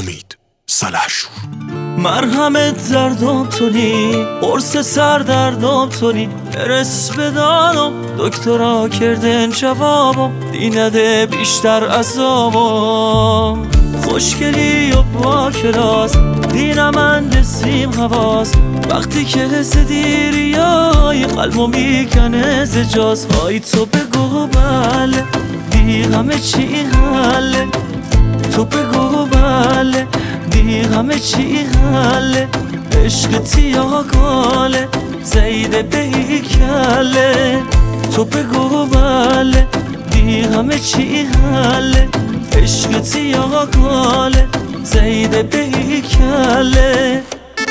امید سلحشور. مرهمت دردم تونی، قرص سردردم تونی، برس بدانم دکترا کردن جوابم، دینده بیشتر عذابم. خوشگلی و با کلاس دینم اندسیم حواس، وقتی که زدیری های قلبو میکنه زجاز. های تو بگو بله دی همه چی حله، تو بگو بله دی همه چی حله. عشقتی یا گاله زیده بیکله، تو بگو بله دی همه چی حله. عشقتی یا گاله زیده بیکله.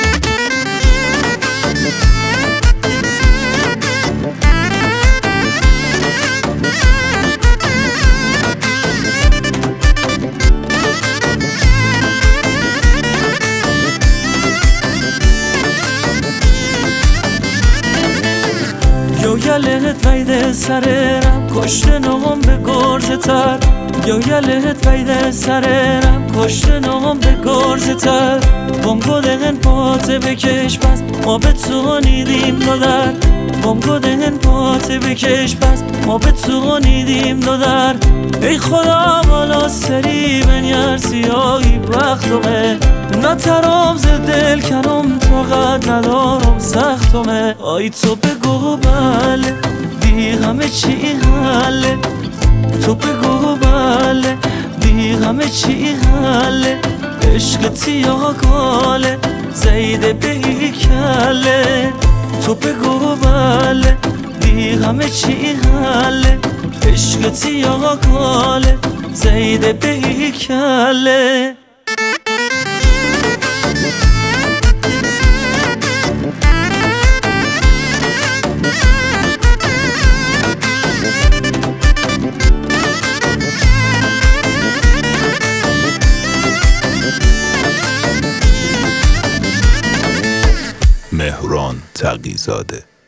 یلت ویده سرم کشته نام به گرزه تر، یلت ویده سرم کشته نام به گرزه تر. بام دهن پاته بکش پس ما به تو نیدیم دادر، بام دهن پاته بکش پس ما به تو نیدیم دادر. ای خدا بالا سری بنیر سیاهی وقتمه، نترام ز دل کنم طاقت ندارم سختمه. آی تو بگو بله دی همه چی حله، تو بگو بله دی همه چی حله. عشقتی یا گاله زیده بیکله، تو بگو بله دی همه چی حله. عشقتی یا گاله زیده بیکله. مهران تقی‌زاده.